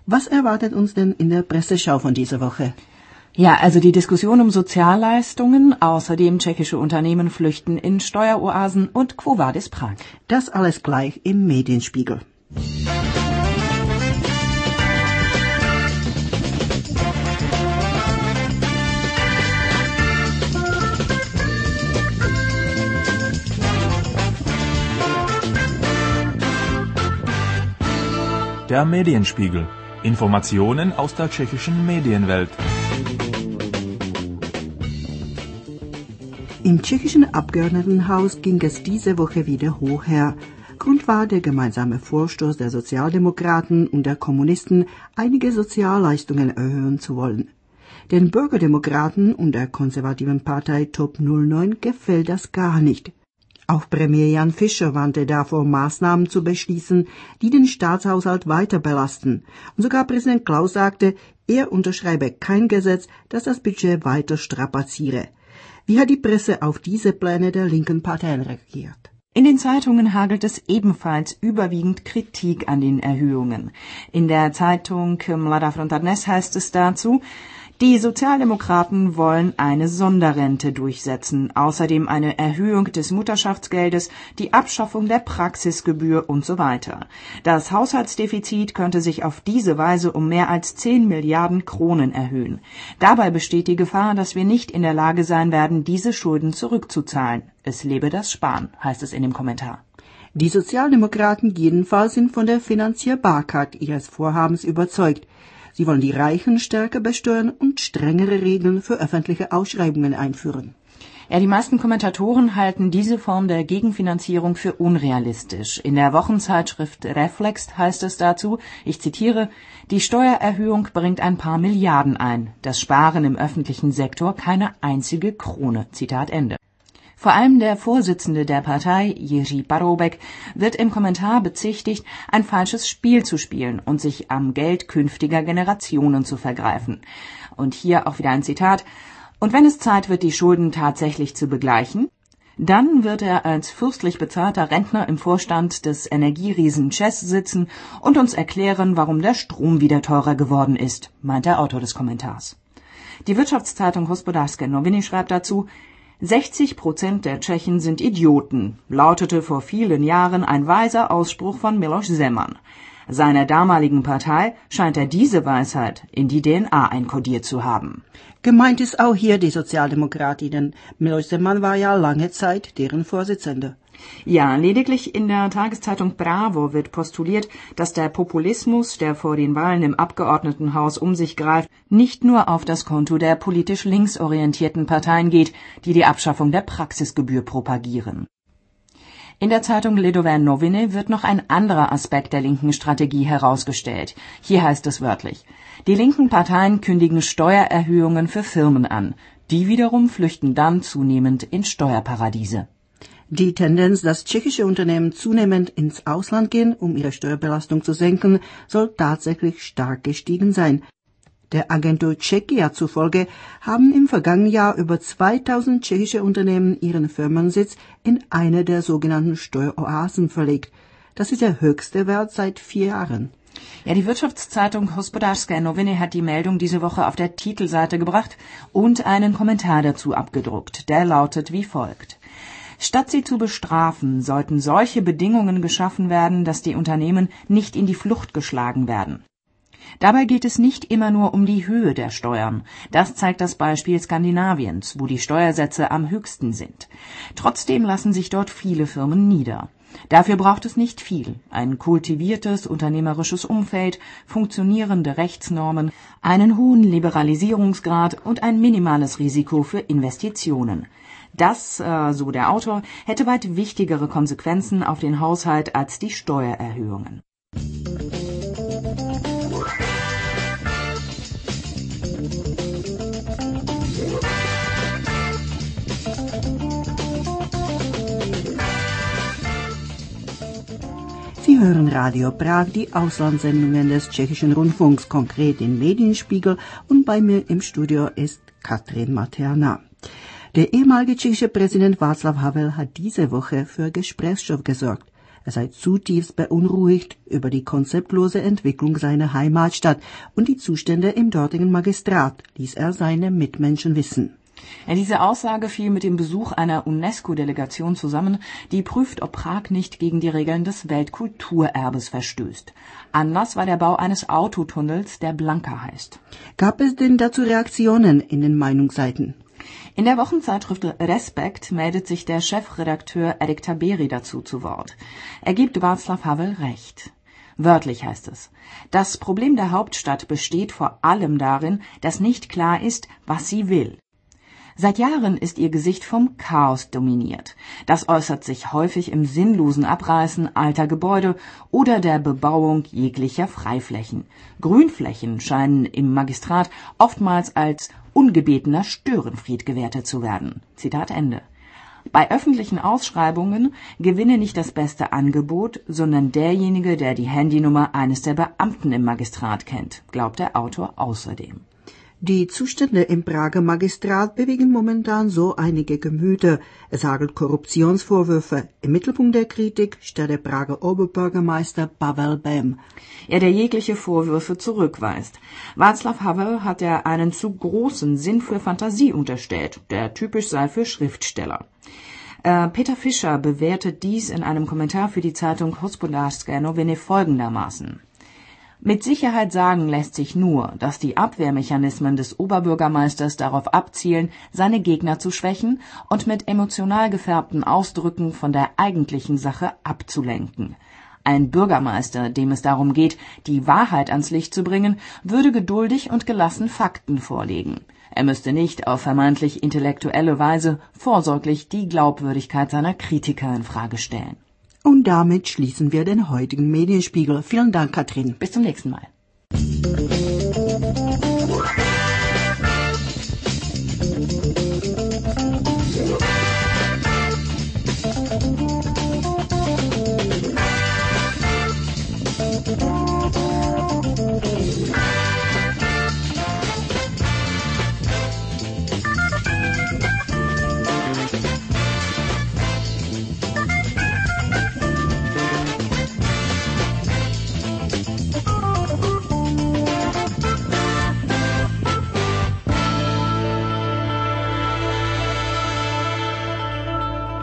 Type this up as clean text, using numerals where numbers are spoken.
Was erwartet uns denn in der Presseschau von dieser Woche? Ja, also die Diskussion um Sozialleistungen, außerdem tschechische Unternehmen flüchten in Steueroasen und Quo Vadis Prag. Das alles gleich im Medienspiegel. Der Medienspiegel. Informationen aus der tschechischen Medienwelt. Im tschechischen Abgeordnetenhaus ging es diese Woche wieder hoch her. Grund war der gemeinsame Vorstoß der Sozialdemokraten und der Kommunisten, einige Sozialleistungen erhöhen zu wollen. Den Bürgerdemokraten und der konservativen Partei Top 09 gefällt das gar nicht. Auch Premier Jan Fischer warnte davor, Maßnahmen zu beschließen, die den Staatshaushalt weiter belasten. Und sogar Präsident Klaus sagte, er unterschreibe kein Gesetz, das das Budget weiter strapaziere. Wie hat die Presse auf diese Pläne der linken Parteien reagiert? In den Zeitungen hagelt es ebenfalls überwiegend Kritik an den Erhöhungen. In der Zeitung Mladá Fronta Dnes heißt es dazu, die Sozialdemokraten wollen eine Sonderrente durchsetzen, außerdem eine Erhöhung des Mutterschaftsgeldes, die Abschaffung der Praxisgebühr und so weiter. Das Haushaltsdefizit könnte sich auf diese Weise um mehr als 10 Milliarden Kronen erhöhen. Dabei besteht die Gefahr, dass wir nicht in der Lage sein werden, diese Schulden zurückzuzahlen. Es lebe das Sparen, heißt es in dem Kommentar. Die Sozialdemokraten jedenfalls sind von der Finanzierbarkeit ihres Vorhabens überzeugt. Sie wollen die Reichen stärker besteuern und strengere Regeln für öffentliche Ausschreibungen einführen. Ja, die meisten Kommentatoren halten diese Form der Gegenfinanzierung für unrealistisch. In der Wochenzeitschrift Reflex heißt es dazu, ich zitiere, die Steuererhöhung bringt ein paar Milliarden ein, das Sparen im öffentlichen Sektor keine einzige Krone. Zitat Ende. Vor allem der Vorsitzende der Partei, Jiří Paroubek, wird im Kommentar bezichtigt, ein falsches Spiel zu spielen und sich am Geld künftiger Generationen zu vergreifen. Und hier auch wieder ein Zitat. Und wenn es Zeit wird, die Schulden tatsächlich zu begleichen, dann wird er als fürstlich bezahlter Rentner im Vorstand des Energieriesen ČEZ sitzen und uns erklären, warum der Strom wieder teurer geworden ist, meint der Autor des Kommentars. Die Wirtschaftszeitung Hospodářské noviny schreibt dazu, 60% der Tschechen sind Idioten, lautete vor vielen Jahren ein weiser Ausspruch von Miloš Zeman. Seiner damaligen Partei scheint er diese Weisheit in die DNA einkodiert zu haben. Gemeint ist auch hier die Sozialdemokratinnen. Miloš Zeman war ja lange Zeit deren Vorsitzender. Ja, lediglich in der Tageszeitung Bravo wird postuliert, dass der Populismus, der vor den Wahlen im Abgeordnetenhaus um sich greift, nicht nur auf das Konto der politisch linksorientierten Parteien geht, die die Abschaffung der Praxisgebühr propagieren. In der Zeitung Lidové noviny wird noch ein anderer Aspekt der linken Strategie herausgestellt. Hier heißt es wörtlich, die linken Parteien kündigen Steuererhöhungen für Firmen an. Die wiederum flüchten dann zunehmend in Steuerparadiese. Die Tendenz, dass tschechische Unternehmen zunehmend ins Ausland gehen, um ihre Steuerbelastung zu senken, soll tatsächlich stark gestiegen sein. Der Agentur Czechia zufolge haben im vergangenen Jahr über 2000 tschechische Unternehmen ihren Firmensitz in eine der sogenannten Steueroasen verlegt. Das ist der höchste Wert seit 4 Jahren. Ja, die Wirtschaftszeitung Hospodářské noviny hat die Meldung diese Woche auf der Titelseite gebracht und einen Kommentar dazu abgedruckt. Der lautet wie folgt. Statt sie zu bestrafen, sollten solche Bedingungen geschaffen werden, dass die Unternehmen nicht in die Flucht geschlagen werden. Dabei geht es nicht immer nur um die Höhe der Steuern. Das zeigt das Beispiel Skandinaviens, wo die Steuersätze am höchsten sind. Trotzdem lassen sich dort viele Firmen nieder. Dafür braucht es nicht viel. Ein kultiviertes unternehmerisches Umfeld, funktionierende Rechtsnormen, einen hohen Liberalisierungsgrad und ein minimales Risiko für Investitionen. Das, so der Autor, hätte weit wichtigere Konsequenzen auf den Haushalt als die Steuererhöhungen. Sie hören Radio Prag, die Auslandssendungen des tschechischen Rundfunks, konkret den Medienspiegel, und bei mir im Studio ist Katrin Mateana. Der ehemalige tschechische Präsident Václav Havel hat diese Woche für Gesprächsstoff gesorgt. Er sei zutiefst beunruhigt über die konzeptlose Entwicklung seiner Heimatstadt und die Zustände im dortigen Magistrat, ließ er seine Mitmenschen wissen. Ja, diese Aussage fiel mit dem Besuch einer UNESCO-Delegation zusammen, die prüft, ob Prag nicht gegen die Regeln des Weltkulturerbes verstößt. Anlass war der Bau eines Autotunnels, der Blanka heißt. Gab es denn dazu Reaktionen in den Meinungsseiten? In der Wochenzeitschrift Respekt meldet sich der Chefredakteur Erik Taberi dazu zu Wort. Er gibt Václav Havel recht. Wörtlich heißt es: Das Problem der Hauptstadt besteht vor allem darin, dass nicht klar ist, was sie will. Seit Jahren ist ihr Gesicht vom Chaos dominiert. Das äußert sich häufig im sinnlosen Abreißen alter Gebäude oder der Bebauung jeglicher Freiflächen. Grünflächen scheinen im Magistrat oftmals als ungebetener Störenfried gewertet zu werden. Zitat Ende. Bei öffentlichen Ausschreibungen gewinne nicht das beste Angebot, sondern derjenige, der die Handynummer eines der Beamten im Magistrat kennt, glaubt der Autor außerdem. Die Zustände im Prager Magistrat bewegen momentan so einige Gemüter. Es hagelt Korruptionsvorwürfe. Im Mittelpunkt der Kritik steht der Prager Oberbürgermeister Pavel Bem. Der jegliche Vorwürfe zurückweist. Václav Havel hat er einen zu großen Sinn für Fantasie unterstellt, der typisch sei für Schriftsteller. Peter Fischer bewertet dies in einem Kommentar für die Zeitung Hospodářské noviny folgendermaßen: Mit Sicherheit sagen lässt sich nur, dass die Abwehrmechanismen des Oberbürgermeisters darauf abzielen, seine Gegner zu schwächen und mit emotional gefärbten Ausdrücken von der eigentlichen Sache abzulenken. Ein Bürgermeister, dem es darum geht, die Wahrheit ans Licht zu bringen, würde geduldig und gelassen Fakten vorlegen. Er müsste nicht auf vermeintlich intellektuelle Weise vorsorglich die Glaubwürdigkeit seiner Kritiker in Frage stellen. Und damit schließen wir den heutigen Medienspiegel. Vielen Dank, Katrin. Bis zum nächsten Mal.